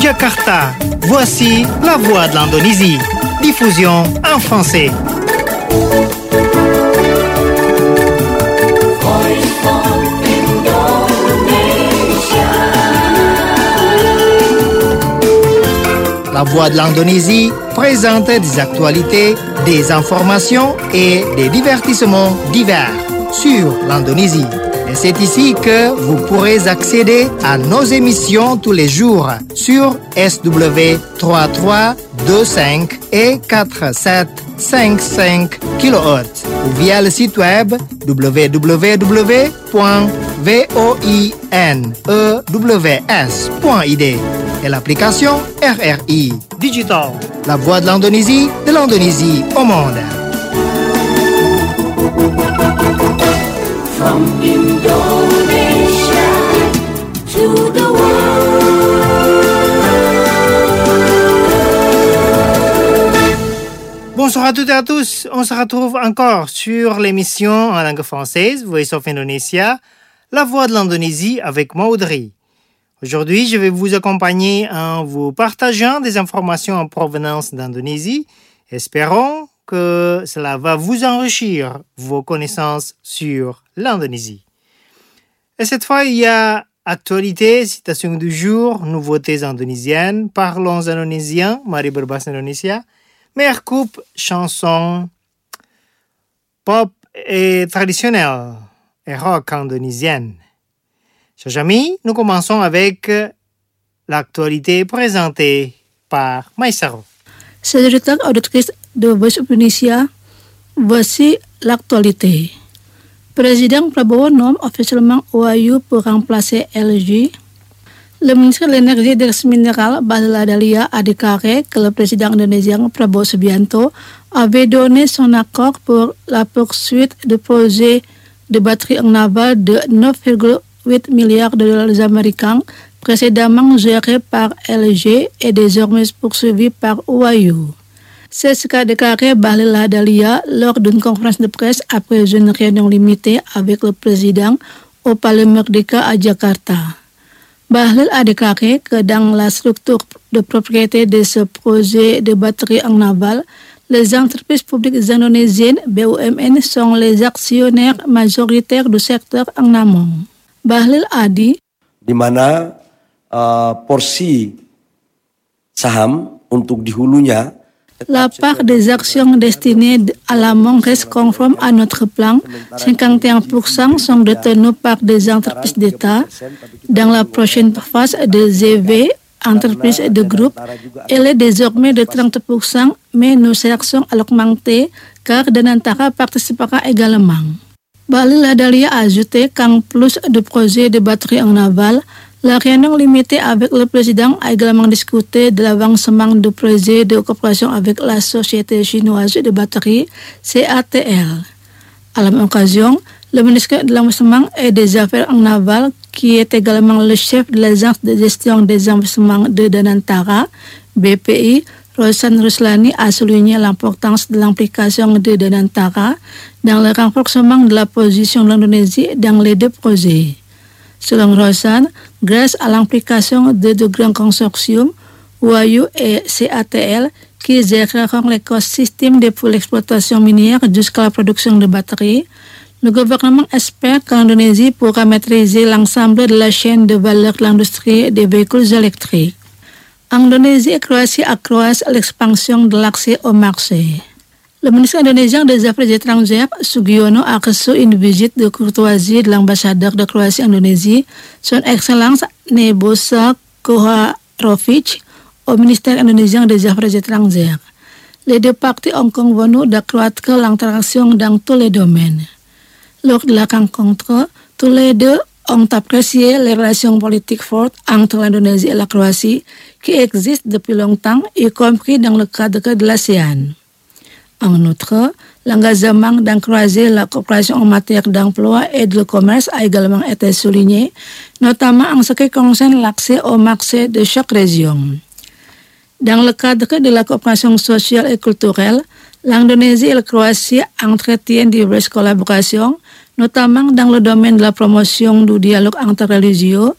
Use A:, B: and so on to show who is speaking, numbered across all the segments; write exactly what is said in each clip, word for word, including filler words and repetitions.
A: Jakarta, voici la voix de l'Indonésie. Diffusion en français. La voix de l'Indonésie présente des actualités, des informations et des divertissements divers sur l'Indonésie. Et c'est ici que vous pourrez accéder à nos émissions tous les jours sur S W trois trois deux cinq et quatre sept cinq cinq kilohertz ou via le site web w w w point voinews point I D et l'application R R I Digital, la voix de l'Indonésie, de l'Indonésie au monde.
B: From Indonesia to the world.
A: Bonsoir à toutes et à tous. On se retrouve encore sur l'émission en langue française Voice of Indonesia, la voix de l'Indonésie avec moi Audrey. Aujourd'hui, je vais vous accompagner en vous partageant des informations en provenance d'Indonésie. Espérons que cela va vous enrichir vos connaissances sur l'Indonésie. Et cette fois, il y a actualité, citation du jour, nouveautés indonésiennes, parlons indonésien, mari berbahasa Indonesia, meilleure coupe, chanson pop et traditionnelle et rock indonésienne. Chers amis, nous commençons avec l'actualité présentée par Maïsaro.
C: Chers auditrices de Voice of Indonesia, voici l'actualité. Président Prabowo nomme officiellement O A U pour remplacer L G. Le ministre de l'Énergie et des Ressources minérales, Bahlil Lahadalia, a déclaré que le président indonésien Prabowo Subianto avait donné son accord pour la poursuite du projet de batterie en aval de neuf virgule huit milliards de dollars américains, précédemment géré par L G et désormais poursuivi par O A U. C'est ce qu'a déclaré Bahlil Lahadalia lors d'une conférence de presse après une réunion limitée avec le président au Palais Merdeka à Jakarta. Bahlil a déclaré que dans la structure de propriété de ce projet de batterie en aval, les entreprises publiques indonésiennes B U M N sont les actionnaires majoritaires du secteur en amont. Bahlil a dit,
D: di mana uh, porsi saham untuk di hulunya.
C: La part des actions destinées à l'amont reste conforme à notre plan. cinquante et un pour cent sont détenues par des entreprises d'État. Dans la prochaine phase de Z V, entreprises de groupe, elle est désormais de trente pour cent, mais nous cherchons à l'augmenter car Danantara participera également. Bahlil Lahadalia a ajouté qu'en plus de projets de batterie en aval, la réunion limitée avec le président a également discuté de l'avancement du projet de coopération avec la société chinoise de batterie C A T L. À la même occasion, le ministre de l'Investissement et des Affaires en aval, qui est également le chef de l'agence de gestion des investissements de Danantara, B P I, Roshan Ruslani, a souligné l'importance de l'implication de Danantara dans le renforcement de la position de l'Indonésie dans les deux projets. Selon Roshan, grâce à l'implication de deux grands consortiums, O A U et C A T L, qui géreront l'écosystème depuis l'exploitation minière jusqu'à la production de batteries, le gouvernement espère que l'Indonésie pourra maîtriser l'ensemble de la chaîne de valeur de l'industrie des véhicules électriques. Indonésie et Croatie accroissent l'expansion de l'accès au marché. Le ministre indonésien des Affaires étrangères, Sugiono, a reçu une visite de courtoisie de l'ambassadeur de Croatie en Indonésie, son Excellence Nebojša Koharović, au ministère indonésien des Affaires étrangères. Les deux parties ont convenu d'accroître l'interaction dans tous les domaines. Lors de la rencontre, tous les deux ont apprécié les relations politiques fortes entre l'Indonésie et la Croatie qui existent depuis longtemps, y compris dans le cadre de l'ASEAN. En outre, l'engagement d'encourager la coopération en matière d'emploi et de commerce a également été souligné, notamment en ce qui concerne l'accès au marché de chaque région. Dans le cadre de la coopération sociale et culturelle, l'Indonésie et la Croatie entretiennent diverses collaborations, notamment dans le domaine de la promotion du dialogue interreligieux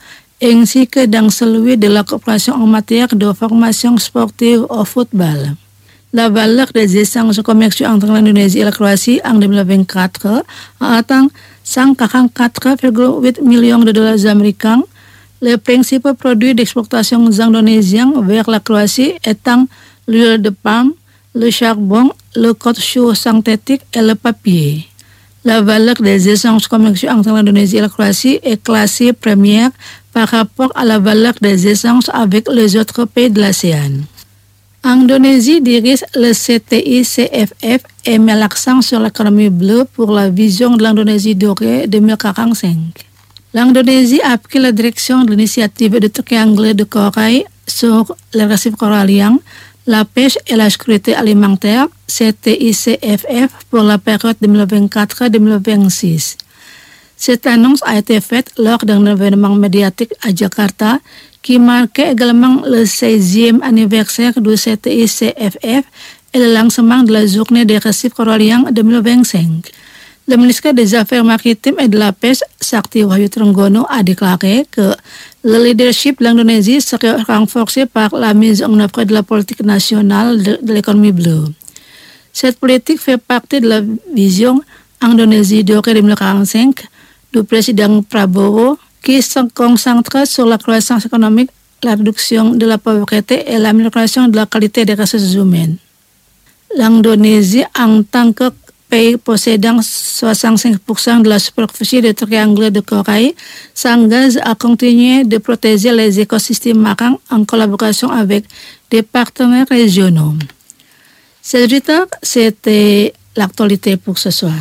C: ainsi que dans celui de la coopération en matière de formation sportive au football. La valeur des échanges commerciaux entre l'Indonésie et la Croatie en deux mille vingt-quatre a atteint cent quarante-quatre virgule huit millions de dollars américains, les principaux produits d'exportation indonésiens vers la Croatie étant l'huile de palme, le charbon, le caoutchouc synthétique et le papier. La valeur des échanges commerciaux entre l'Indonésie et la Croatie est classée première par rapport à la valeur des échanges avec les autres pays de l'ASEAN. Indonésie dirige le C T I C F F et met l'accent sur l'économie bleue pour la vision de l'Indonésie dorée deux mille quarante-cinq. L'Indonésie a pris la direction de l'initiative de triangle de corail sur les récifs coralliens, la pêche et la sécurité alimentaire, C T I C F F, pour la période deux mille vingt-quatre à deux mille vingt-six. Cette annonce a été faite lors d'un événement médiatique à Jakarta qui marquait également le seizième anniversaire du C T I C F F et le lancement de la journée des récifs coralliens deux mille vingt-cinq. Le ministre des Affaires maritimes et de la Pêche, Sakti Wahyu Trenggono, a déclaré que le leadership de l'Indonésie serait renforcé par la mise en œuvre de la politique nationale de, de l'économie bleue. Cette politique fait partie de la vision Indonésie dorée deux mille quarante-cinq du président Prabowo, qui se concentre sur la croissance économique, la réduction de la pauvreté et l'amélioration de la qualité des ressources humaines. L'Indonésie, en tant que pays possédant soixante-cinq pour cent de la superficie de triangle de corail, s'engage à continuer de protéger les écosystèmes marins en collaboration avec des partenaires régionaux. C'est tout, c'était l'actualité pour ce soir.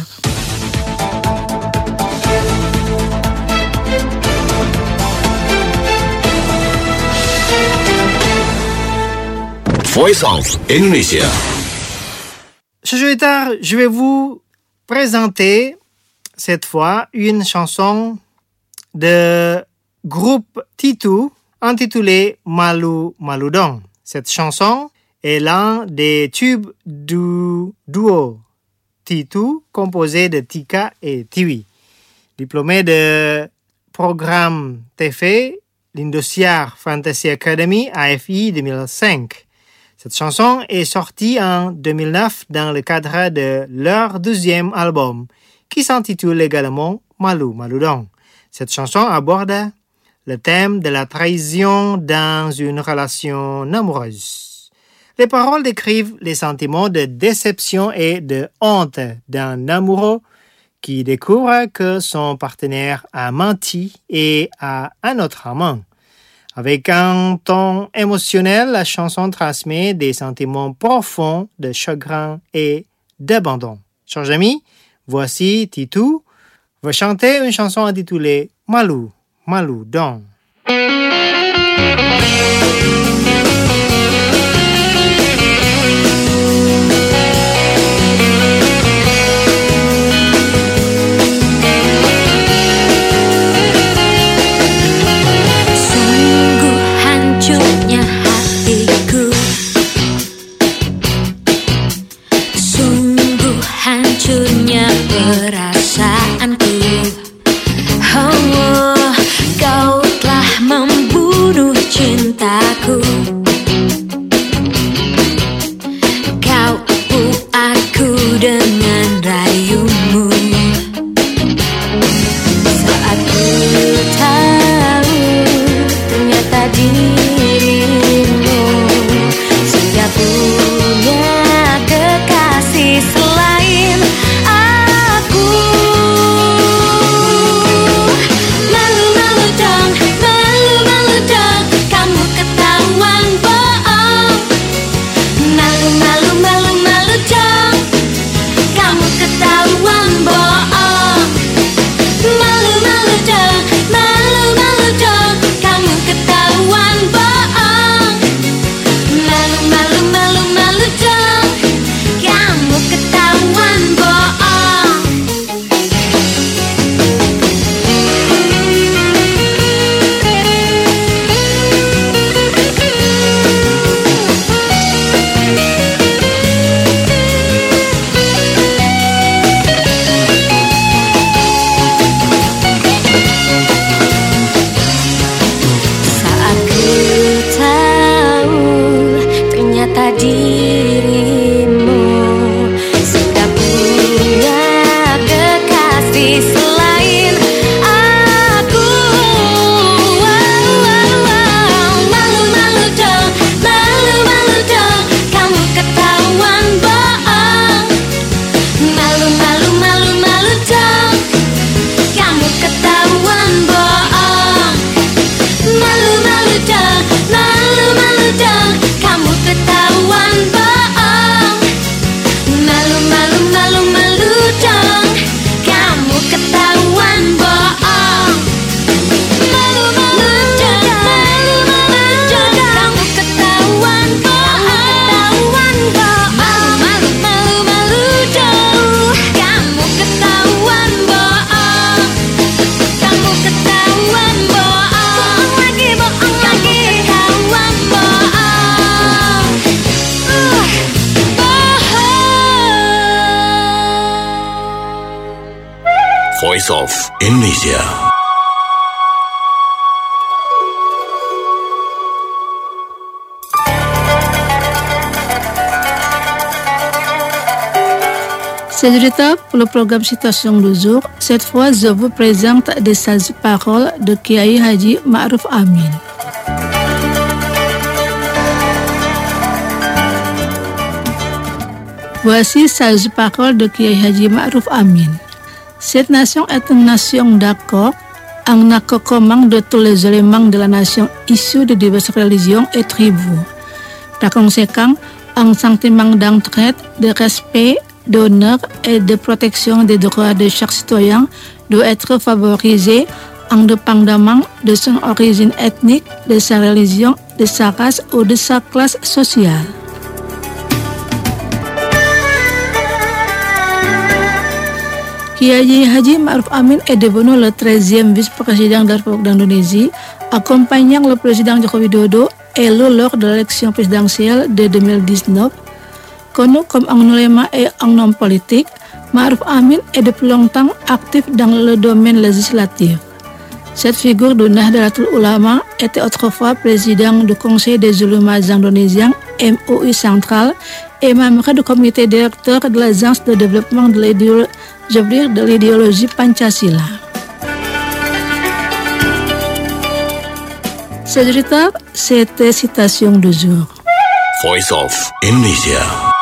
E: Voice of Indonesia.
A: Ce jour tard, je vais vous présenter cette fois une chanson de groupe Titu intitulée Malu Malu Dong. Cette chanson est l'un des tubes du duo Titu composé de Tika et Tiwi. Diplômé de programme T F, l'Indosiar Fantasy Academy A F I deux mille cinq. Cette chanson est sortie en deux mille neuf dans le cadre de leur deuxième album, qui s'intitule également Malu Malu Dong. Cette chanson aborde le thème de la trahison dans une relation amoureuse. Les paroles décrivent les sentiments de déception et de honte d'un amoureux qui découvre que son partenaire a menti et a un autre amant. Avec un ton émotionnel, la chanson transmet des sentiments profonds de chagrin et d'abandon. Chers amis, voici Titu va chanter une chanson intitulée Malu Malu Dong.
B: Perasaanku, oh, kau telah membunuh cintaku. Kau tipu aku dengan rayumu. Saat ku tahu ternyata dirimu sudah punya kekasih selain aku.
E: Voice of Indonesia.
C: C'est du retard pour le programme Citation du jour. Cette fois, je vous présente des sages paroles de Kiai Haji Ma'ruf Amin. Voici sages paroles de Kiai Haji Ma'ruf Amin. Cette nation est une nation d'accord, un accord commun de tous les éléments de la nation issus de diverses religions et tribus. Par conséquent, un sentiment d'entraide, de respect, d'honneur et de protection des droits de chaque citoyen doit être favorisé indépendamment de son origine ethnique, de sa religion, de sa race ou de sa classe sociale. Kiai Haji Ma'ruf Amin est devenu le treizième vice-président de la République d'Indonésie, accompagnant le président Joko Widodo élu lors de l'élection présidentielle de deux mille dix-neuf. Connu comme un ulama et un homme politique, Ma'ruf Amin est depuis longtemps actif dans le domaine législatif. Cette figure de Nahdlatul Ulama était autrefois président du Conseil des ulémas indonésiens M O U Central et membre du comité directeur de l'Agence de développement de l'idéologie, de l'idéologie Pancasila. C'est du retard, c'était citation du jour.
E: Voice of Indonesia.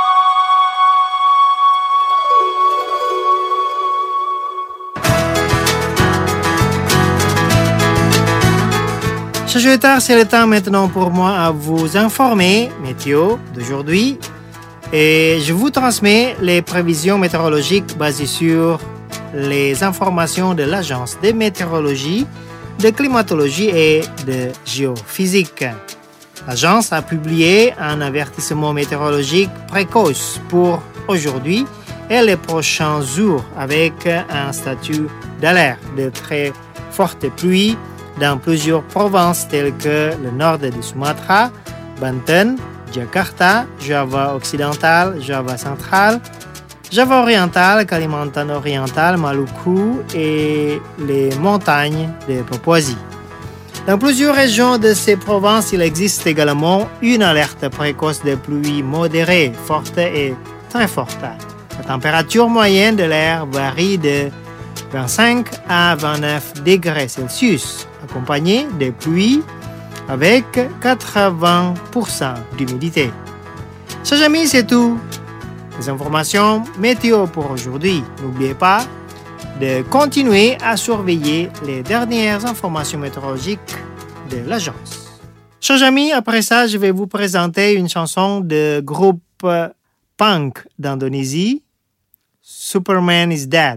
A: Chers auditeurs, c'est le temps maintenant pour moi à vous informer météo d'aujourd'hui et je vous transmets les prévisions météorologiques basées sur les informations de l'Agence de météorologie, de climatologie et de géophysique. L'agence a publié un avertissement météorologique précoce pour aujourd'hui et les prochains jours avec un statut d'alerte de très fortes pluies dans plusieurs provinces telles que le nord de Sumatra, Banten, Jakarta, Java occidental, Java central, Java oriental, Kalimantan oriental, Maluku et les montagnes de Papouasie. Dans plusieurs régions de ces provinces, il existe également une alerte précoce de pluie modérée, forte et très forte. La température moyenne de l'air varie de vingt-cinq à vingt-neuf degrés Celsius, accompagnée de pluies avec quatre-vingts pour cent d'humidité. Chers amis, c'est tout. Les informations météo pour aujourd'hui. N'oubliez pas de continuer à surveiller les dernières informations météorologiques de l'agence. Chers amis, après ça, je vais vous présenter une chanson de groupe punk d'Indonésie, Superman is Dead,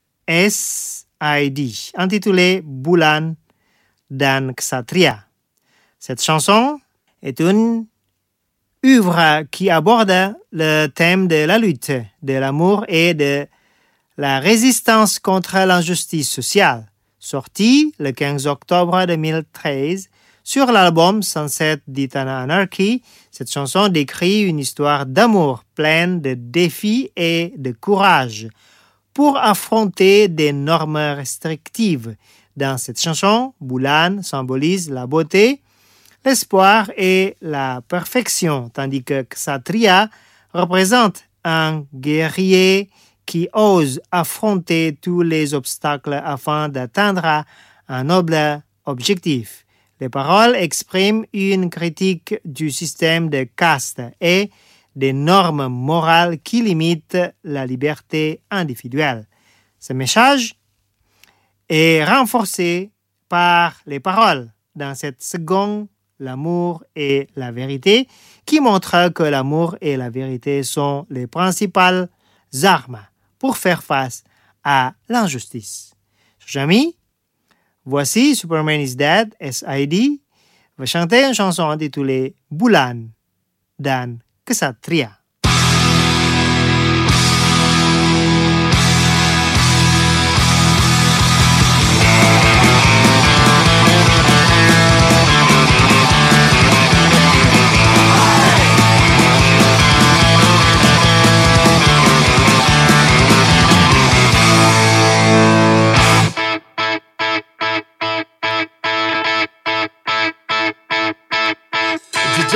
A: S I D, intitulée Bulan dan Ksatria. Cette chanson est une œuvre qui aborde le thème de la lutte, de l'amour et de la résistance contre l'injustice sociale, sortie le quinze octobre deux mille treize sur l'album Sunset d'Eternal Anarchy. Cette chanson décrit une histoire d'amour pleine de défis et de courage pour affronter des normes restrictives. Dans cette chanson, Bulan symbolise la beauté, l'espoir et la perfection, tandis que Ksatria représente un guerrier qui ose affronter tous les obstacles afin d'atteindre un noble objectif. Les paroles expriment une critique du système de caste et des normes morales qui limitent la liberté individuelle. Ce message est renforcé par les paroles dans cette seconde, l'amour et la vérité, qui montre que l'amour et la vérité sont les principales armes pour faire face à l'injustice. Chers amis, voici Superman is Dead, S I D, va chanter une chanson intitulée Bulan dan Ksatria.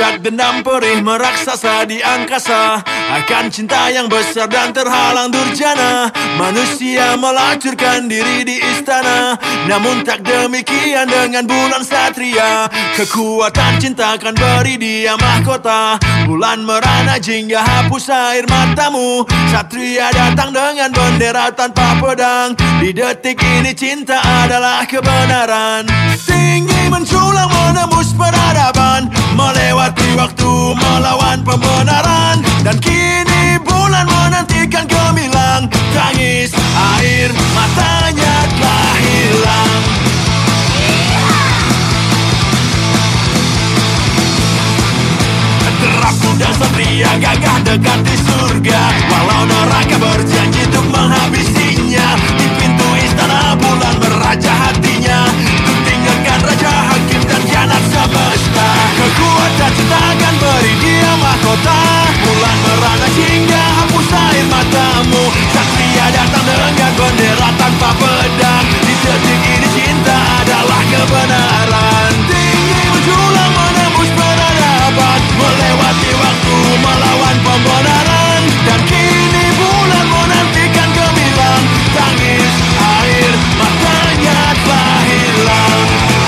F: Jejak dendam perih meraksasa di angkasa, akan cinta yang besar dan terhalang durjana. Manusia melacurkan diri di istana, namun tak demikian dengan bulan satria. Kekuatan cinta akan beri dia mahkota, bulan merana jingga hapus air matamu. Satria datang dengan bendera tanpa pedang, di detik ini cinta adalah kebenaran. Tinggi menculang menembus peradaban, melewati waktu melawan pembenaran. Dan kini bulan menantikan gemilang, tangis air matanya telah hilang. Derap kuda satria gagah dekat di surga, walau neraka berjanji untuk menghabisinya. Di pintu istana bulan meraja hatinya, untuk tinggalkan raja hakim dan khianat semesta. Kekuatan cinta akan beri dia mahkota, bulan merana hingga hapus air matamu. Satria datang dengan bendera tanpa pedang, di detik ini cinta adalah kebenaran. Tinggi menjulang menembus peradaban, melewati waktu melawan pembenaran. Dan kini bulan menantikan gemilang, tangis air matanya telah hilang.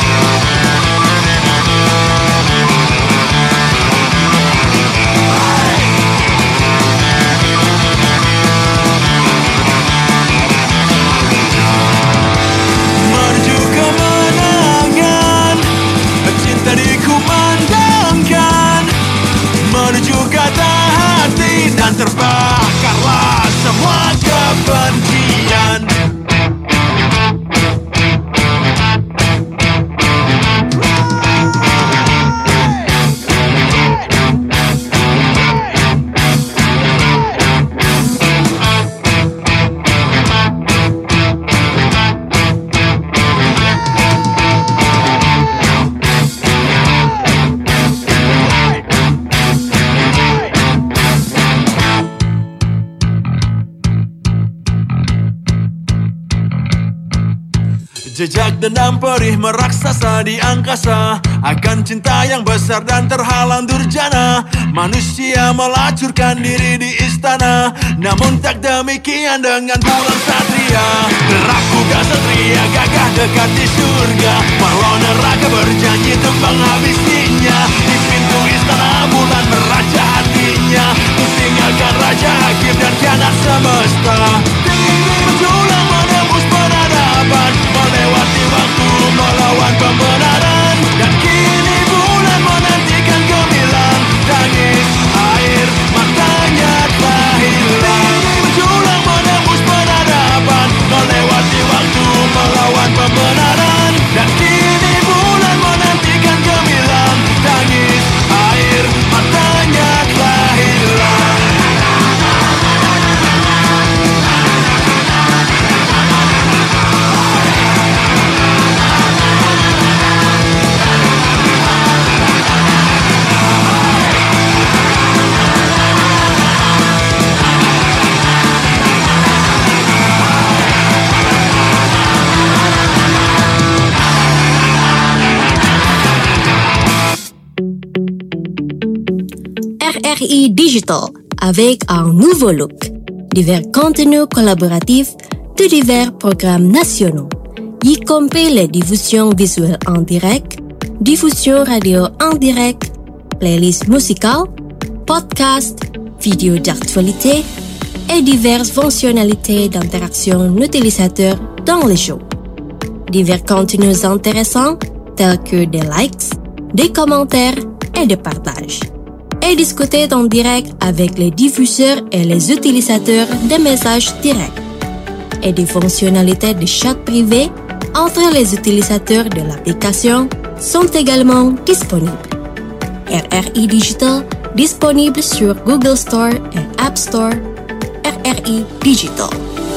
F: Menuju kemenangan, cinta dikumandangkan, menuju kata hati, dan terbakarlah semua kebencian. Jejak dendam perih meraksasa di angkasa, akan cinta yang besar dan terhalang durjana. Manusia melacurkan diri di istana, namun tak demikian dengan bulan satria. Derap kuda satria gagah dekat di surga, walau neraka berjanji untuk menghabisinya. Di pintu istana bulan meraja hatinya, untuk tinggalkan raja hakim dan khianat semesta. Tinggi menjulang menembus peradaban, melewati waktu melawan pembenaran. Dan kini bulan menantikan gemilang, tangis air matanya telah hilang. Tinggi menjulang menembus peradaban, melewati waktu melawan pembenaran. Dan kini bulan menantikan gemilang, tangis air matanya telah hilang.
B: R R I Digital, avec un nouveau look, divers contenus collaboratifs de divers programmes nationaux, y compris les diffusions visuelles en direct, diffusion radio en direct, playlists musicales, podcasts, vidéos d'actualité et diverses fonctionnalités d'interaction utilisateur dans les shows. Divers contenus intéressants tels que des likes, des commentaires et des partages. Et discuter en direct avec les diffuseurs et les utilisateurs des messages directs. Et des fonctionnalités de chat privé entre les utilisateurs de l'application sont également disponibles. R R I Digital, disponible sur Google Store et App Store. R R I Digital.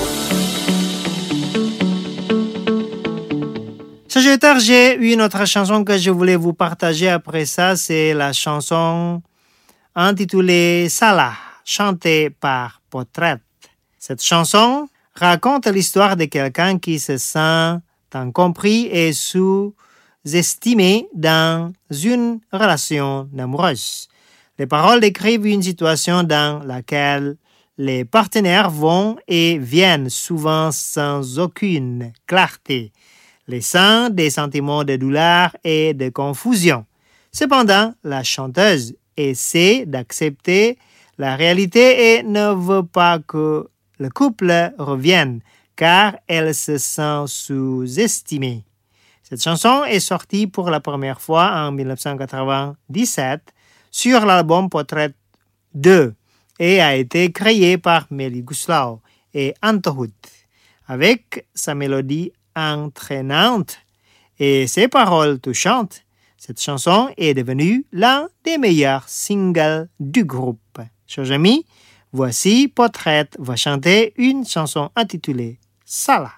A: Sagittaire, j'ai une autre chanson que je voulais vous partager après ça. C'est la chanson intitulée Salah, chantée par Portrait. Cette chanson raconte l'histoire de quelqu'un qui se sent incompris et sous estimer dans une relation amoureuse. Les paroles décrivent une situation dans laquelle les partenaires vont et viennent souvent sans aucune clarté, laissant des sentiments de douleur et de confusion. Cependant, la chanteuse essaie d'accepter la réalité et ne veut pas que le couple revienne, car elle se sent sous-estimée. Cette chanson est sortie pour la première fois en dix-neuf cent quatre-vingt-dix-sept sur l'album Portrait deux et a été créée par Melly Goeslaw et Anto Hoed, avec sa mélodie entraînante et ses paroles touchantes. Cette chanson est devenue l'un des meilleurs singles du groupe. Chers amis, voici Portrait va chanter une chanson intitulée Salah.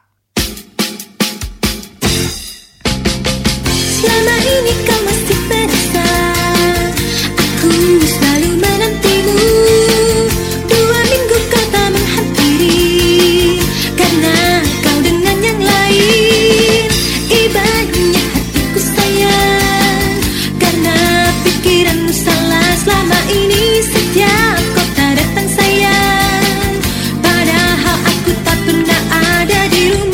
G: Selama ini kau masih merasa aku selalu menantimu. Dua minggu kau tak menghampiri karena kau dengan yang lain. Ibaratnya hatiku sayang karena pikiranmu salah. Selama ini setiap kau tak datang sayang, padahal aku tak pernah ada di rumah.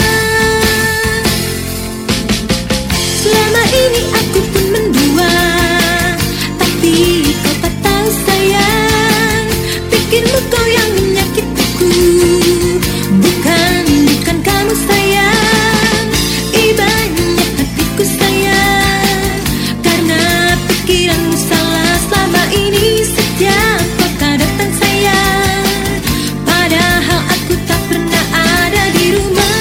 G: Selama ini aku pun mendua, tapi kau tak tahu sayang. Pikirmu kau yang menyakitiku, bukan, bukan kamu sayang. Ibaratnya hatiku sayang karena pikiranmu salah. Selama ini setiap kau tak datang sayang, padahal aku tak pernah ada di rumah.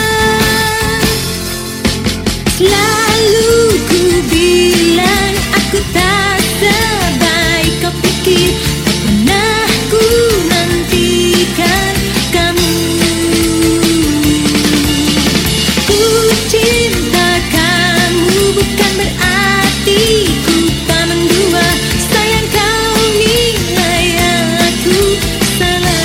G: Selalu ku bilang aku tak sebaik kau pikir, tak pernah ku nantikan kamu. Ku cinta kamu bukan berarti ku tak mendua. Sayang kau nilai aku salah.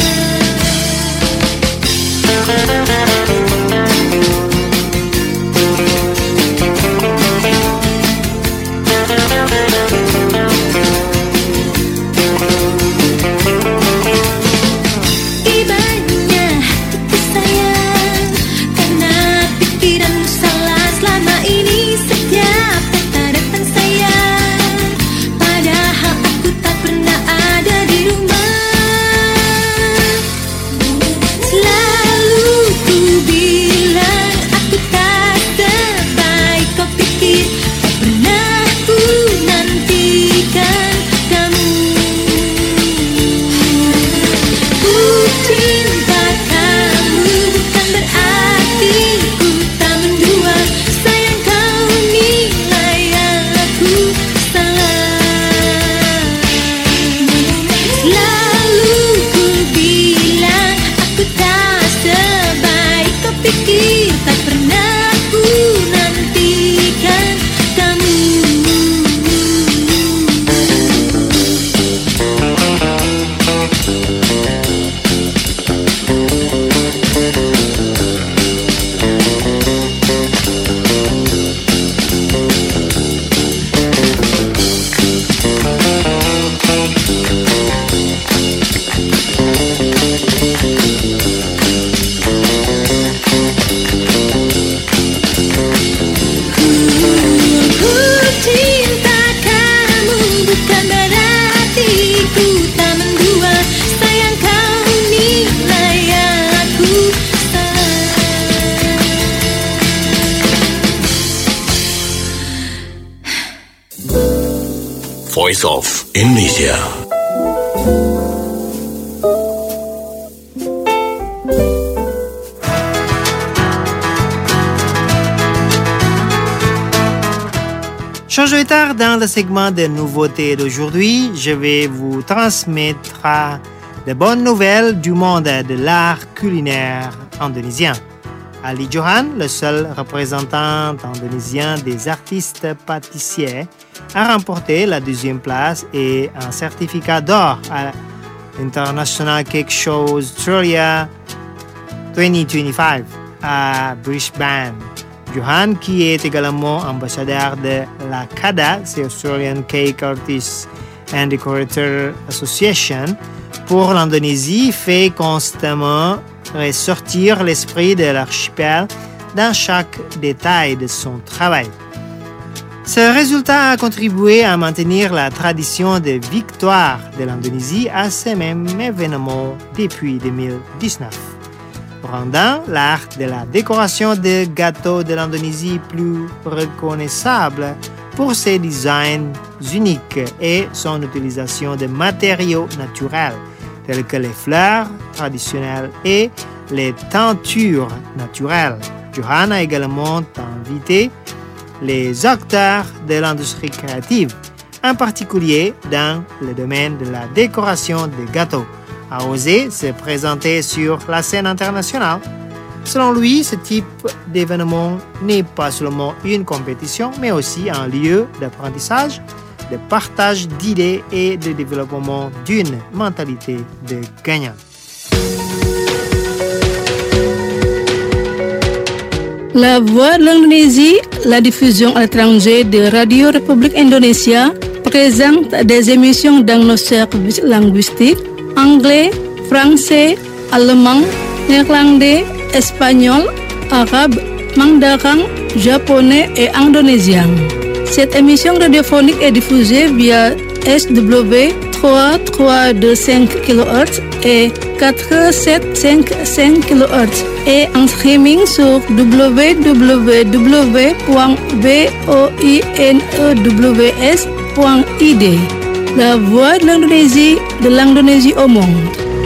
G: Ibaratnya hatiku sayang karena pikiranmu salah. Selama ini setiap kata datang sayang, padahal aku tak pernah ada di rumah. Selalu ku bilang aku tak sebaik kau pikir, tak pernah ku nantikan kamu. Ku cinta kamu bukan berarti ku tak mendua. Sayang kau nilai aku salah. Selalu ku bilang aku tak sebaik kau pikir, tak pernah ku nantikan kamu. Ku cinta kamu bukan berarti ku tak mendua. Sayang kau nilai aku salah.
E: Voice of Indonesia.
A: Chers auditeurs, dans le segment des nouveautés d'aujourd'hui, je vais vous transmettre de bonnes nouvelles du monde de l'art culinaire indonésien. Ali Johan, le seul représentant indonésien des artistes pâtissiers, a remporté la deuxième place et un certificat d'or à l'International Cake Show Australia vingt vingt-cinq à Brisbane. Johan, qui est également ambassadeur de l'A C A D A, c'est Australian Cake Artists and Decorator Association, pour l'Indonésie, fait constamment ressortir l'esprit de l'archipel dans chaque détail de son travail. Ce résultat a contribué à maintenir la tradition de victoire de l'Indonésie à ce même événement depuis deux mille dix-neuf, rendant l'art de la décoration de gâteaux de l'Indonésie plus reconnaissable pour ses designs uniques et son utilisation de matériaux naturels tels que les fleurs traditionnelles et les teintures naturelles. Johan a également invité les acteurs de l'industrie créative, en particulier dans le domaine de la décoration de gâteaux, à oser se présenter sur la scène internationale. Selon lui, ce type d'événement n'est pas seulement une compétition, mais aussi un lieu d'apprentissage, de partage d'idées et de développement d'une mentalité de gagnant.
C: La Voix de l'Indonésie, la diffusion à l'étranger de Radio République Indonésia, présente des émissions dans nos services linguistiques anglais, français, allemand, néerlandais, espagnol, arabe, mandarin, japonais et indonésien. Cette émission radiophonique est diffusée via S W trois mille trois cent vingt-cinq kilohertz et quatre mille sept cent cinquante-cinq kilohertz et en streaming sur w w w point voinews point i d. La Voix de l'Indonésie, de l'Indonésie au monde.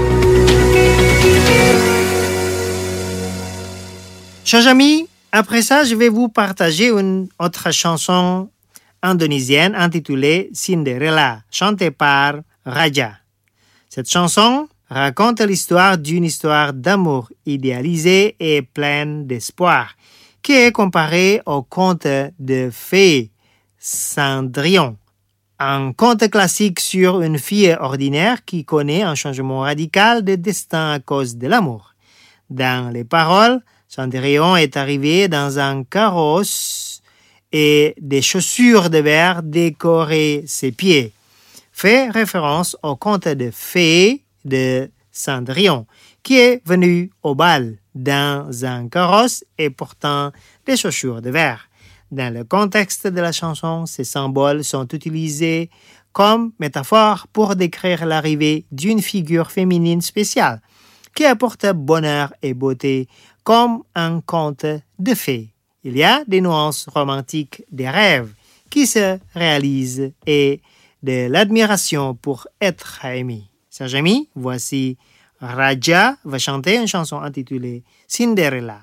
A: Chers amis, après ça, je vais vous partager une autre chanson indonésienne intitulée Cinderella, chantée par Raja. Cette chanson raconte l'histoire d'une histoire d'amour idéalisée et pleine d'espoir, qui est comparée au conte de fées Cendrillon, un conte classique sur une fille ordinaire qui connaît un changement radical de destin à cause de l'amour. Dans les paroles, Cendrillon est arrivé dans un carrosse et des chaussures de verre décoraient ses pieds, fait référence au conte de fées de Cendrillon, qui est venu au bal dans un carrosse et portant des chaussures de verre. Dans le contexte de la chanson, ces symboles sont utilisés comme métaphore pour décrire l'arrivée d'une figure féminine spéciale qui apporte bonheur et beauté comme un conte de fées. Il y a des nuances romantiques des rêves qui se réalisent et de l'admiration pour être aimé. Chers amis, voici Raja va chanter une chanson intitulée Cinderella.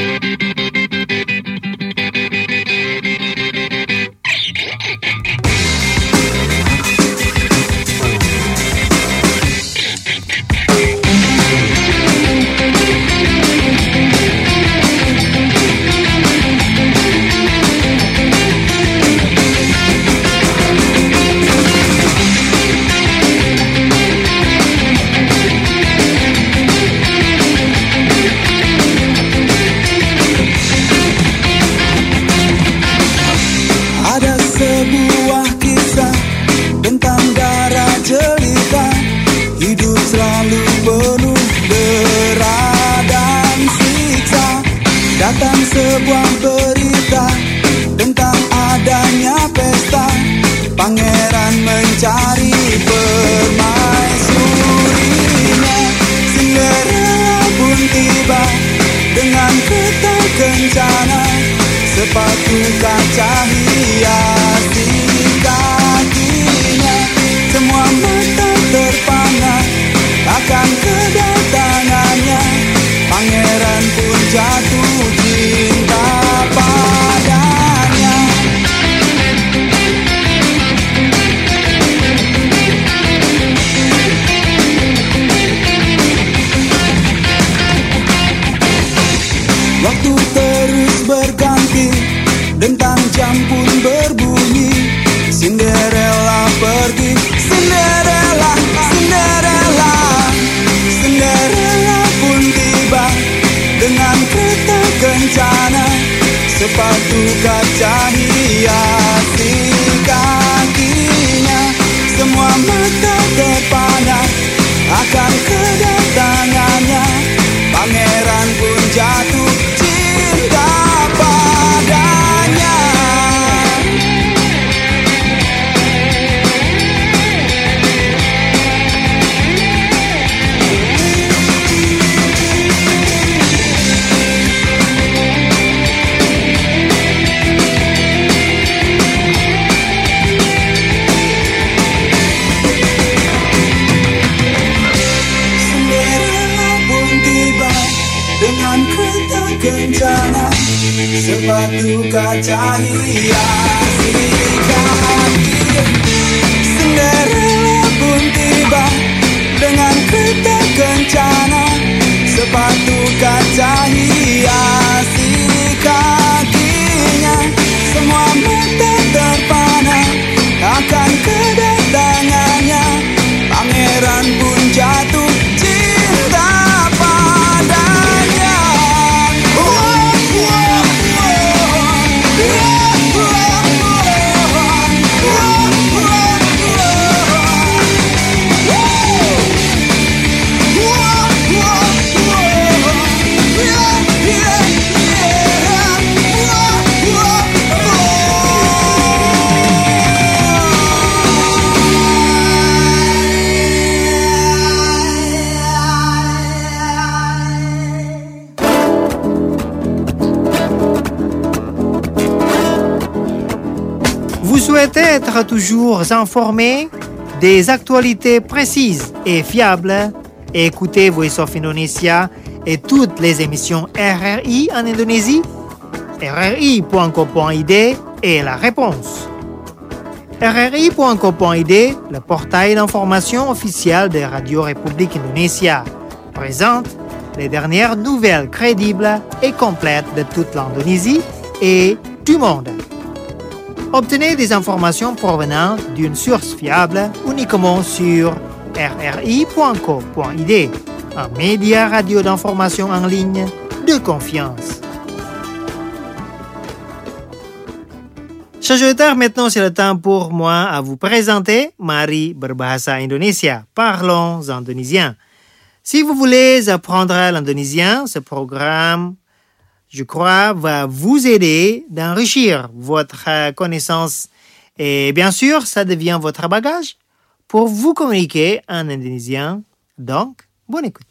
H: Datang sebuah berita tentang adanya pesta. Pangeran mencari permaisurinya. Cinderella pun tiba dengan kereta kencana. Sepatu kaca hiasi kakinya. Semua mata terpana akan kedatangannya. Pangeran pun jatuh cinta padanya. Waktu terus berganti, dentang jam pun berbunyi. Cinderella pergi, Cinderella, Cinderella, Cinderella pun tiba dengan kereta kereta kencana, sepatu kaca hiasi kaki. Cinderella pun tiba dengan kereta kencana, sepatu kaca hiasi kakinya. Semua mata terpana akan kedatangannya, pangeran pun jatuh cinta padanya. Oh, oh, oh, oh,
A: Vous souhaitez être toujours informé des actualités précises et fiables? Écoutez Voice of Indonesia et toutes les émissions R R I en Indonésie? R R I point co point I D est la réponse. R R I point co point I D, le portail d'information officiel de Radio République Indonésia, présente les dernières nouvelles crédibles et complètes de toute l'Indonésie et du monde. Obtenez des informations provenant d'une source fiable uniquement sur R R I point co point I D, un média radio d'information en ligne de confiance. Chers auditeurs, maintenant c'est le temps pour moi à vous présenter Mari Berbahasa Indonesia. Parlons indonésien. Si vous voulez apprendre l'indonésien, ce programme, je crois, va vous aider d'enrichir votre connaissance. Et bien sûr, ça devient votre bagage pour vous communiquer en indonésien. Donc, bonne écoute.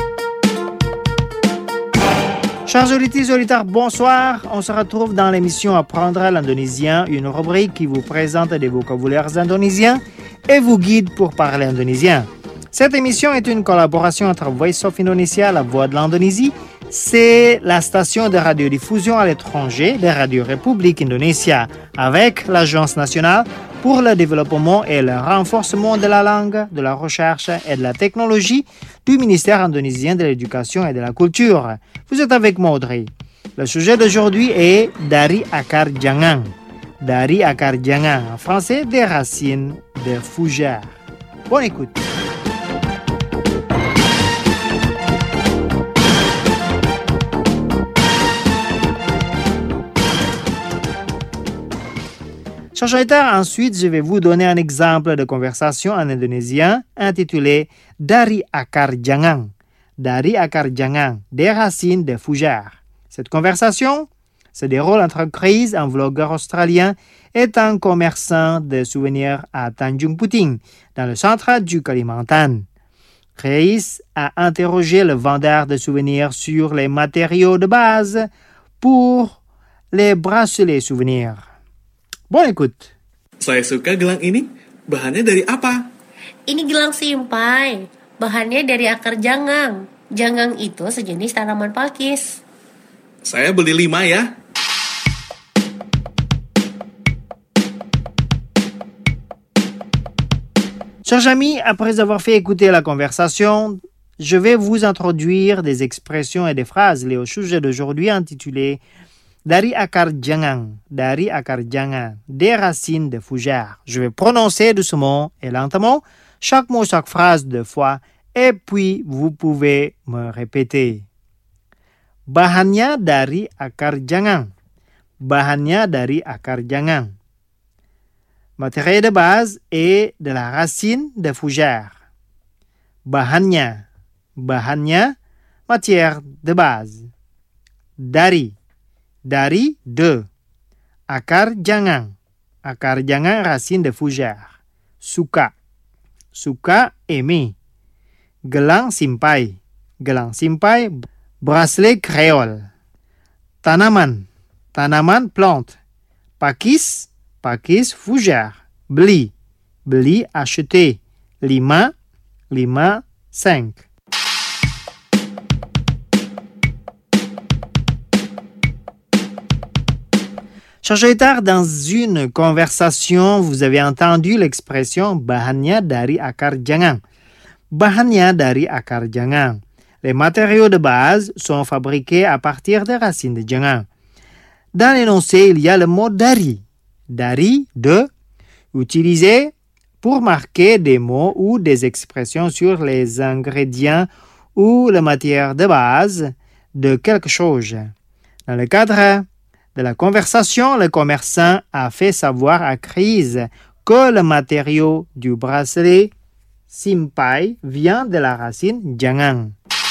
A: Chers auditeurs et auditeurs, bonsoir. On se retrouve dans l'émission Apprendre l'indonésien, une rubrique qui vous présente des vocabulaires indonésiens et vous guide pour parler indonésien. Cette émission est une collaboration entre Voice of Indonesia, la voix de l'Indonésie. C'est la station de radiodiffusion à l'étranger de Radio République Indonesia avec l'Agence nationale pour le développement et le renforcement de la langue, de la recherche et de la technologie du ministère indonésien de l'Éducation et de la Culture. Vous êtes avec moi, Audrey. Le sujet d'aujourd'hui est Dari Akar Jangang. Dari Akar Jangang, en français, des racines de fougère. Bonne écoute. Chers auditeurs, ensuite, je vais vous donner un exemple de conversation en indonésien intitulé Dari Akar Jangang. Dari Akar Jangang, des racines de fougère. Cette conversation se déroule entre Chris, un vlogueur australien, et un commerçant de souvenirs à Tanjung Puting, dans le centre du Kalimantan. Chris a interrogé le vendeur de souvenirs sur les matériaux de base pour les bracelets souvenirs. Bonne écoute.
I: Saya suka gelang ini. Bahannya dari apa?
J: Ini gelang simpai. Bahannya dari akar jangang. Jangang itu sejenis tanaman pakis.
I: Saya beli lima ya.
A: Chers amis, après avoir fait écouter la conversation, je vais vous introduire des expressions et des phrases liées au sujet d'aujourd'hui intitulé Dari akar jangang, dari akar jangang, des racines de fougère. Je vais prononcer doucement et lentement chaque mot, chaque phrase deux fois, et puis vous pouvez me répéter. Bahannya dari akar jangang. Bahannya dari akar jangang. Matériel de base est de la racine de fougère. Bahannya, bahannya, matière de base. Dari. Dari, de. Akar jangang. Akar jangang, racine de fougère. Suka. Suka, aimer. Gelang simpai. Gelang simpai, bracelet créole. Tanaman. Tanaman, plante. Pakis. Pakis, fougère. Beli. Beli, acheter. Lima. Lima, cinq. Chers auditeurs, dans une conversation, vous avez entendu l'expression bahannya dari akar jangang. Bahannya dari akar jangang. Les matériaux de base sont fabriqués à partir des racines de jangang. Dans l'énoncé, il y a le mot dari. Dari, de, utilisé pour marquer des mots ou des expressions sur les ingrédients ou la matière de base de quelque chose. Dans le cadre de la conversation, le commerçant a fait savoir à Chris que le matériau du bracelet simpai vient de la racine jangang.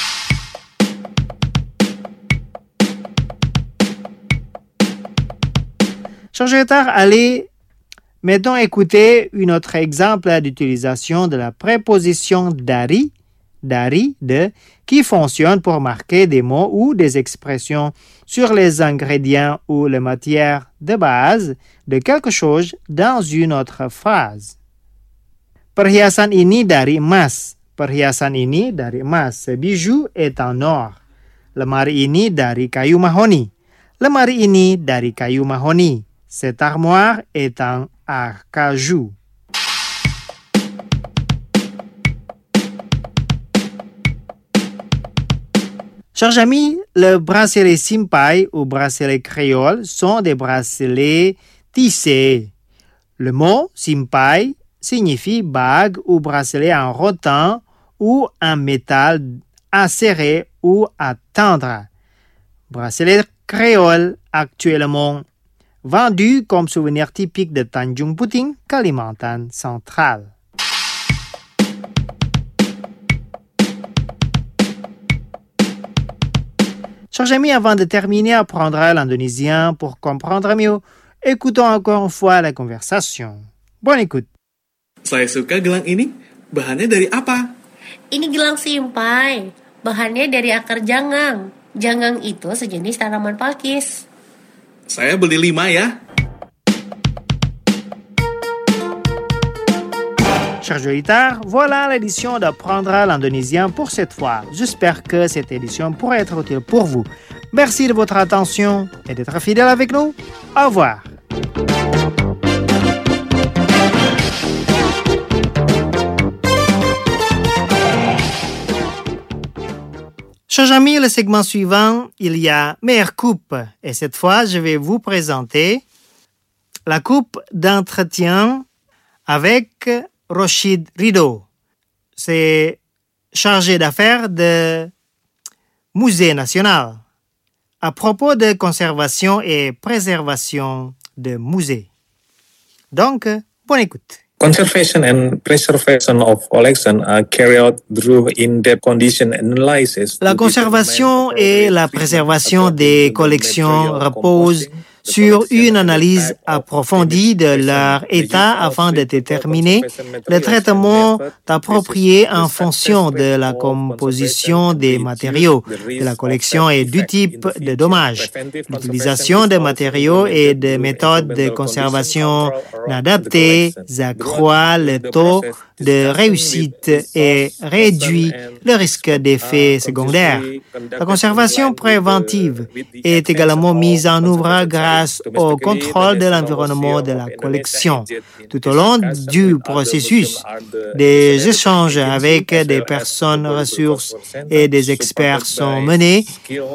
A: Chers auditeurs, allez maintenant écouter un autre exemple d'utilisation de la préposition dari, dari, de, qui fonctionne pour marquer des mots ou des expressions sur les ingrédients ou les matières de base de quelque chose dans une autre phrase. Perhiasan ini dari emas. Perhiasan ini dari emas. Ce bijou est en or. Lemari ini dari kayu mahoni. Lemari ini dari kayu mahoni. Cette armoire est en acajou. Chers amis, le bracelet simpai ou bracelet créole sont des bracelets tissés. Le mot simpai signifie bague ou bracelet en rotin ou en métal à serrer ou à tendre. Bracelet créole actuellement vendu comme souvenir typique de Tanjung Puting, Kalimantan central. Chers amis, avant de terminer, apprendre l'indonésien pour comprendre mieux. Écoutons encore une fois la conversation. Bonne écoute.
I: Saya suka gelang ini. Bahannya dari apa?
J: Ini gelang simpai. Bahannya dari akar jangang. Jangang itu sejenis tanaman pakis.
I: Saya beli lima ya.
A: Chers auditeurs, voilà l'édition d'apprendre l'indonésien pour cette fois. J'espère que cette édition pourrait être utile pour vous. Merci de votre attention et d'être fidèle avec nous. Au revoir. Chers amis, le segment suivant, il y a meilleure coupe. Et cette fois, je vais vous présenter la coupe d'entretien avec Rashid Rido. C'est chargé d'affaires de Musée national à propos de conservation et préservation de musées. Donc, bonne écoute.
K: Conservation and preservation of collection are carried out through in-depth condition analysis.
A: La conservation et la préservation des collections reposent sur une analyse approfondie de leur état afin de déterminer le traitement approprié en fonction de la composition des matériaux de la collection et du type de dommages. L'utilisation des matériaux et des méthodes de conservation adaptées accroît le taux de réussite et réduit le risque d'effets secondaires. La conservation préventive est également mise en œuvre grâce au contrôle de l'environnement de la collection. Tout au long du processus, des échanges avec des personnes ressources et des experts sont menés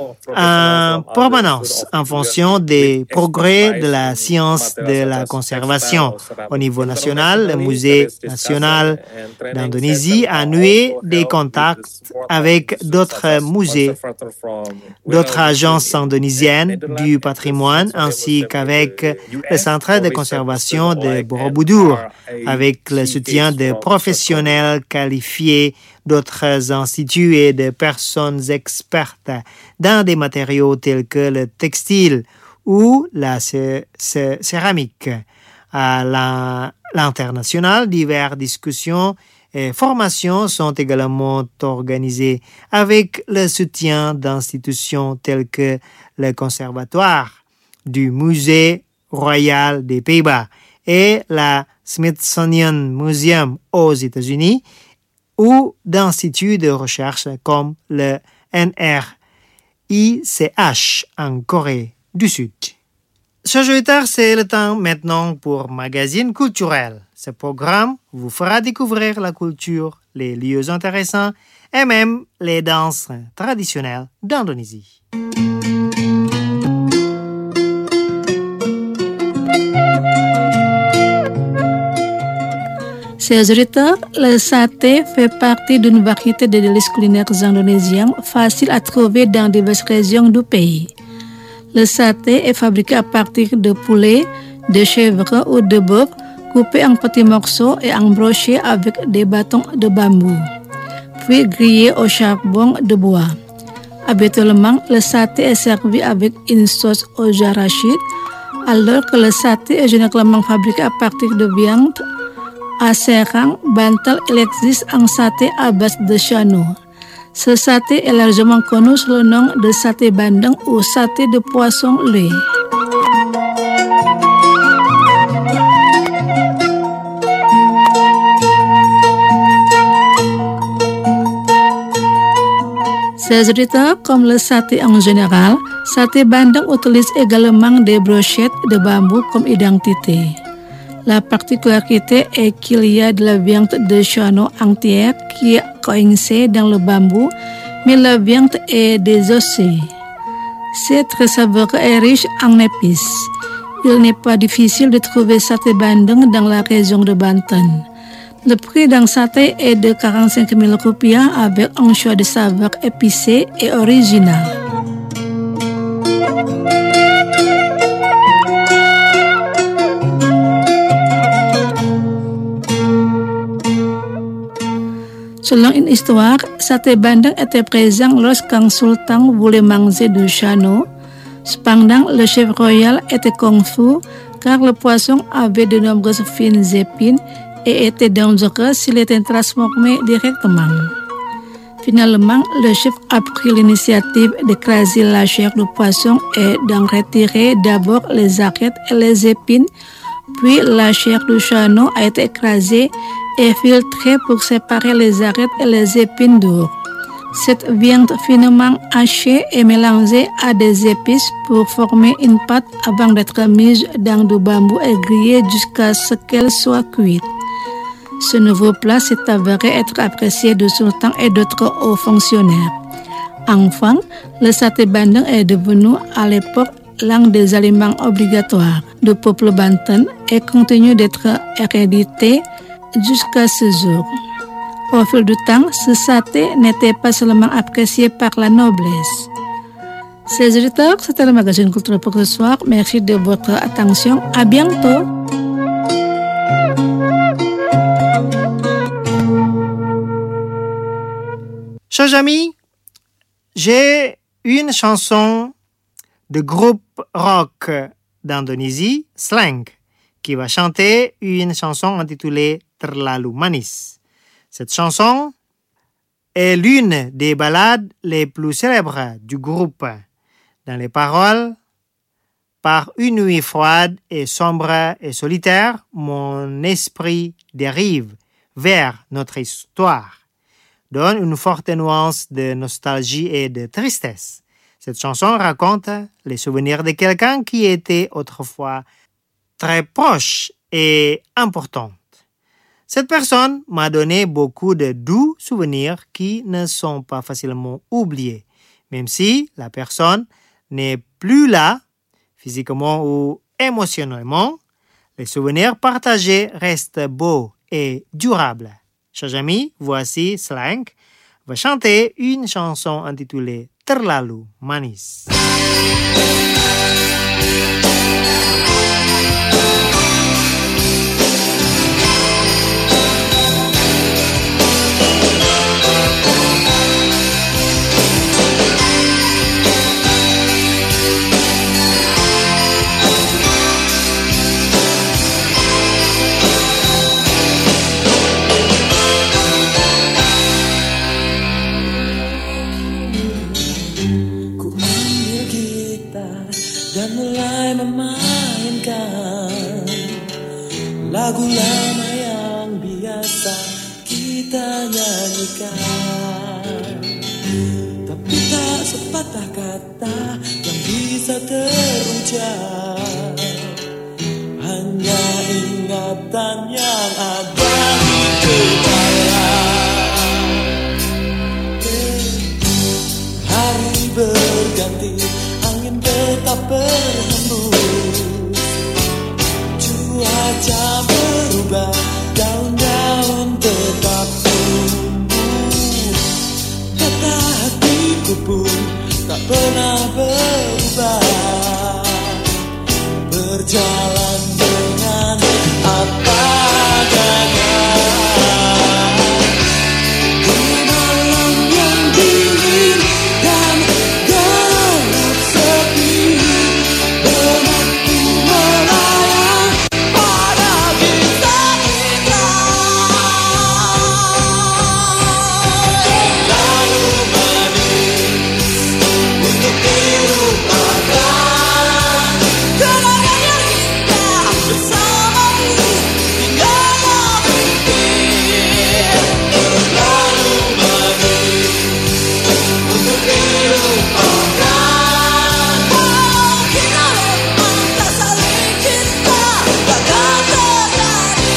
A: en permanence en fonction des progrès de la science de la conservation. Au niveau national, le Musée national d'Indonésie a noué des contacts avec d'autres musées, d'autres agences indonésiennes du patrimoine ainsi qu'avec le Centre de conservation de Borobudur, avec le soutien de professionnels qualifiés, d'autres instituts et de personnes expertes dans des matériaux tels que le textile ou la cé- cé- céramique. À la- l'international, diverses discussions et formations sont également organisées avec le soutien d'institutions telles que le Conservatoire du Musée royal des Pays-Bas et la Smithsonian Museum aux États-Unis ou d'instituts de recherche comme le N R I C H en Corée du Sud. Chers auditeurs, c'est le temps maintenant pour Magazine culturel. Ce programme vous fera découvrir la culture, les lieux intéressants et même les danses traditionnelles d'Indonésie.
C: Chers auditeurs, le saté fait partie d'une variété de délices culinaires indonésiens faciles à trouver dans diverses régions du pays. Le saté est fabriqué à partir de poulet, de chèvre ou de bœuf coupés en petits morceaux et embrochés avec des bâtons de bambou, puis grillés au charbon de bois. Habituellement, le saté est servi avec une sauce au arachide, alors que le saté est généralement fabriqué à partir de viande. À Serang, Bantal, il existe un saté à base de chano. Ce saté est largement connu sous le nom de saté bandeng ou saté de poisson lait. Ces auditeurs, comme le saté en général, saté bandeng utilise également des brochettes de bambou comme identité. La particularité est qu'il y a de la viande de chano entière qui est coincée dans le bambou, mais la viande est désossée. C'est très savoureux et riche en épices. Il n'est pas difficile de trouver saté bandeng dans la région de Banten. Le prix d'un saté est de quarante-cinq mille rupiah avec un choix de saveurs épicées et original. Selon une histoire, saté bandeng était présent lorsqu'un sultan voulait manger du chano. Cependant, le chef royal était confus car le poisson avait de nombreuses fines épines et était dangereux s'il était transformé directement. Finalement, le chef a pris l'initiative d'écraser la chair du poisson et d'en retirer d'abord les arêtes et les épines, puis la chair du chano a été écrasée et filtrée pour séparer les arêtes et les épines dures. Cette viande finement hachée est mélangée à des épices pour former une pâte avant d'être mise dans du bambou et grillée jusqu'à ce qu'elle soit cuite. Ce nouveau plat s'est avéré être apprécié du sultan et d'autres hauts fonctionnaires. Enfin, le saté bandeng est devenu à l'époque l'un des aliments obligatoires du peuple Banten et continue d'être hérédité jusqu'à ce jour. Au fil du temps, ce saté n'était pas seulement apprécié par la noblesse. Chers auditeurs, c'était le magazine culturel pour ce soir. Merci de votre attention. À bientôt.
A: Chers amis, j'ai une chanson de groupe rock d'Indonésie, Slank, qui va chanter une chanson intitulée Terlalu Manis. Cette chanson est l'une des ballades les plus célèbres du groupe. Dans les paroles, par une nuit froide et sombre et solitaire, mon esprit dérive vers notre histoire, donne une forte nuance de nostalgie et de tristesse. Cette chanson raconte les souvenirs de quelqu'un qui était autrefois très proche et important. Cette personne m'a donné beaucoup de doux souvenirs qui ne sont pas facilement oubliés, même si la personne n'est plus là, physiquement ou émotionnellement. Les souvenirs partagés restent beaux et durables. Chers amis, voici Slank va chanter une chanson intitulée Terlalu Manis.
L: Dan mulai memainkan lagu lama yang biasa kita nyanyikan, tapi tak sepatah kata yang bisa terucap. keringetan yang ada di kepala. Hari berganti, angin tetap berhembus, cuaca berubah, daun-daun tetap tumbuh. Kata hatiku pun tak pernah berubah, berjalan dengan apa adanya. Di malam yang dingin dan gelap sepi, benakku melayang pada bintang indah. Terlalu manis untuk dilupakan, kenangan yang indah bersamamu hingga mimpi. Terlalu manis untuk dilupakan, walau kita memang tak saling cinta, takkan terjadi.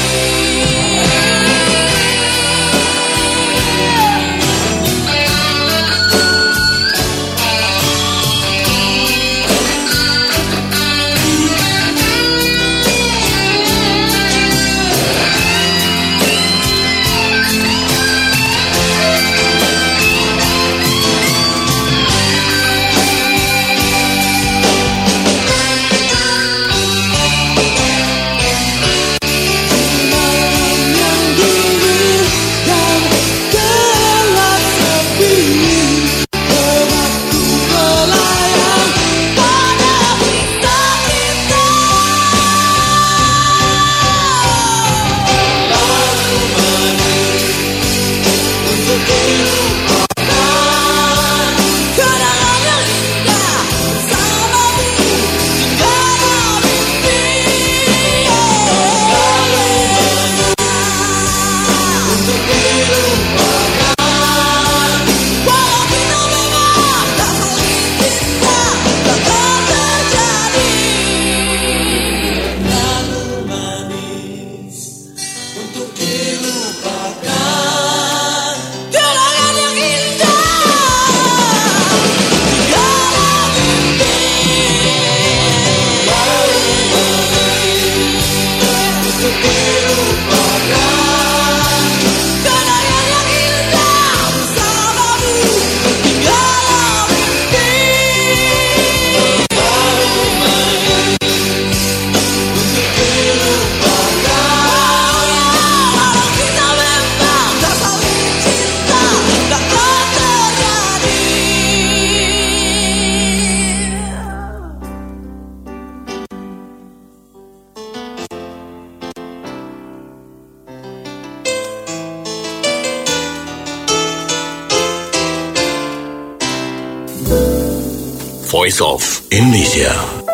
E: Voice of Indonesia.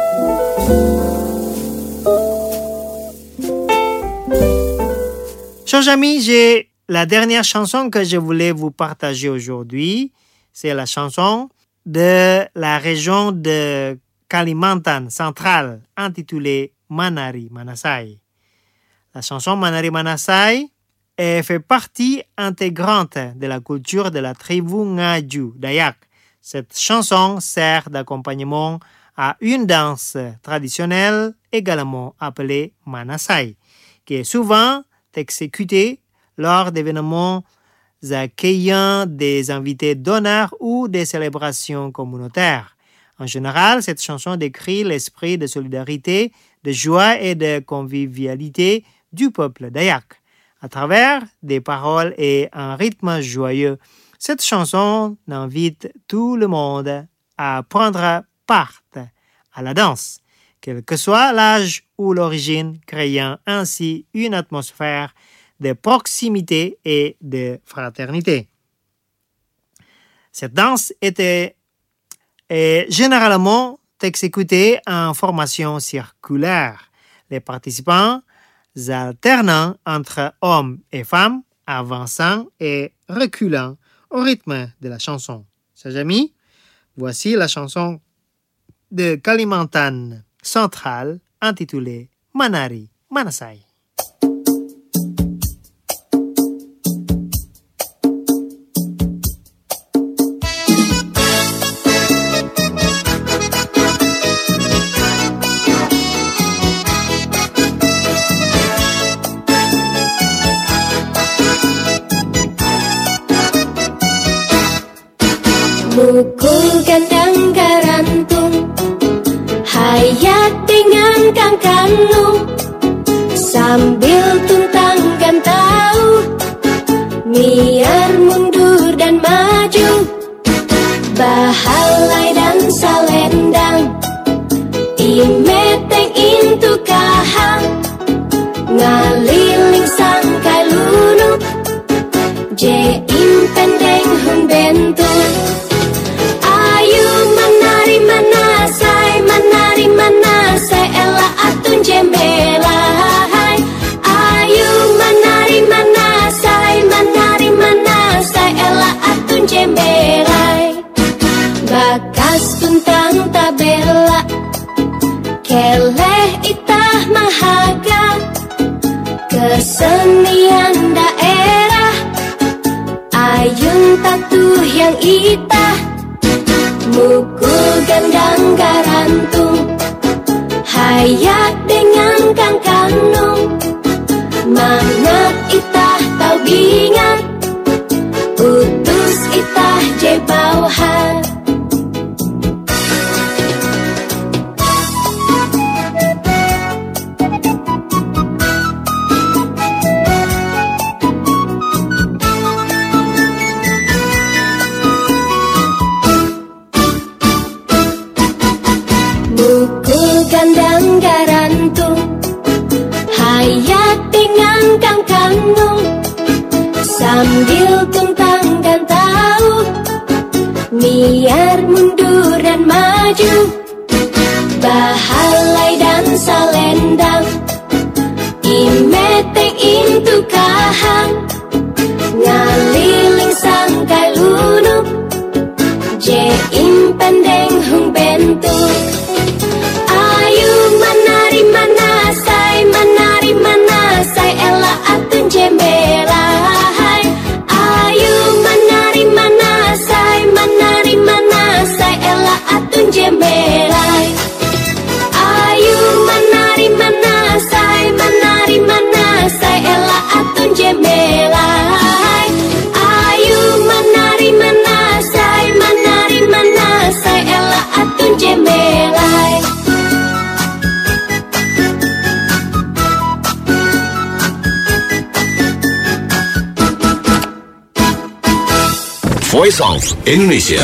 A: Chers amis, j'ai la dernière chanson que je voulais vous partager aujourd'hui. C'est la chanson de la région de Kalimantan centrale, intitulée Manari Manasai. La chanson Manari Manasai est fait partie intégrante de la culture de la tribu Ngaju Dayak. Cette chanson sert d'accompagnement à une danse traditionnelle également appelée Manasai, qui est souvent exécutée lors d'événements accueillant des invités d'honneur ou des célébrations communautaires. En général, cette chanson décrit l'esprit de solidarité, de joie et de convivialité du peuple Dayak. À travers des paroles et un rythme joyeux, cette chanson invite tout le monde à prendre part à la danse, quel que soit l'âge ou l'origine, créant ainsi une atmosphère de proximité et de fraternité. Cette danse était est généralement exécutée en formation circulaire, les participants alternant entre hommes et femmes, avançant et reculant au rythme de la chanson. Chers amis, voici la chanson de Kalimantan centrale intitulée Manari Manasai.
G: Bakas tuntang tabela keleh itah mahaga kesenian daerah ayun tatuh yang itah mukul gendang garantung hayat dengan kang kanung mangat itah tau bingat utus itah jebauhan. Gandang garantung hayat dengan kang kanung sambil tuntang dan tahu biar mundur dan maju bahalai dan salendang imeteng intu kahang ngaliling sangkai lunuk je impendeng hung bentuk. Ayu menari manasai, menari manasai, ela atun jembelai. Ayu menari manasai, menari manasai, ela atun jembelai. Ayu menari manasai, menari manasai, ela atun jembelai. Ayu menari manasai, menari manasai, ela atun jembelai.
E: Voice of Indonesia.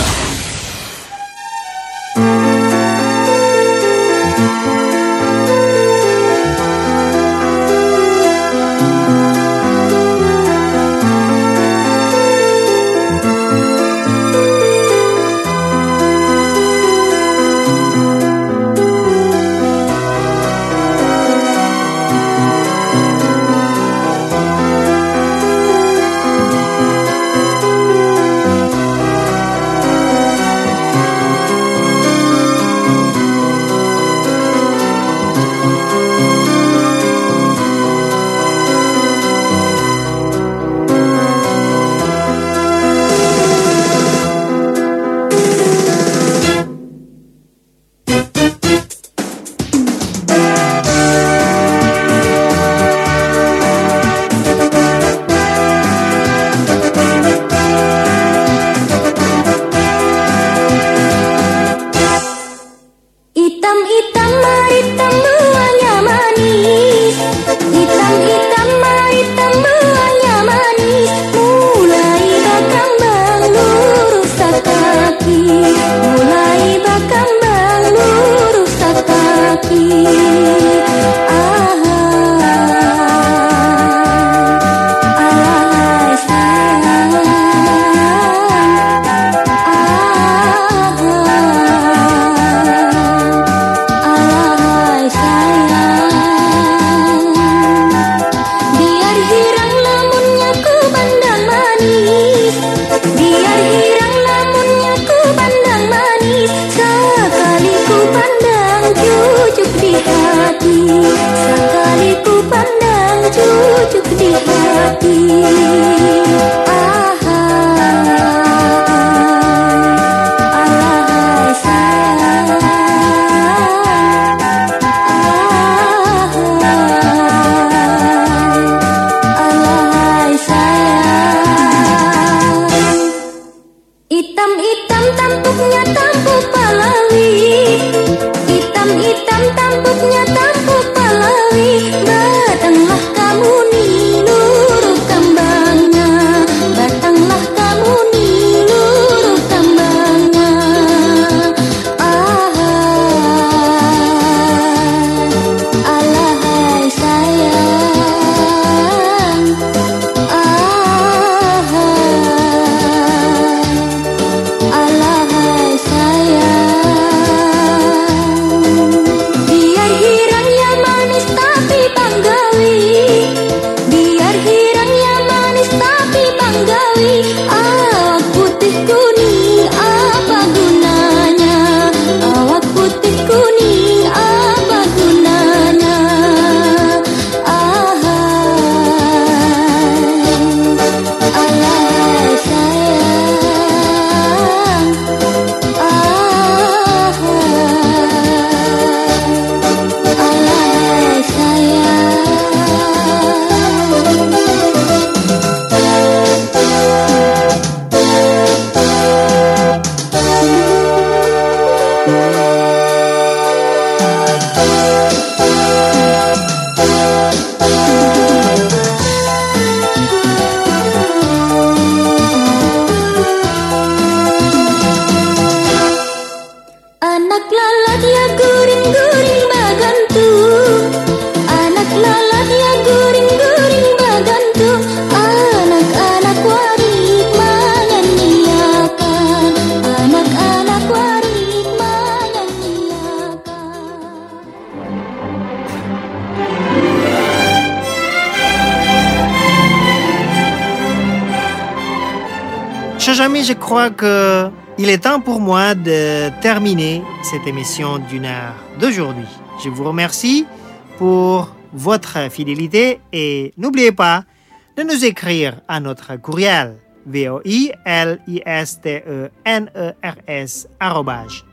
A: amis, je crois que il est temps pour moi de terminer cette émission d'une heure d'aujourd'hui. Je vous remercie pour votre fidélité et n'oubliez pas de nous écrire à notre courriel v o i l i s t e n e r s arobase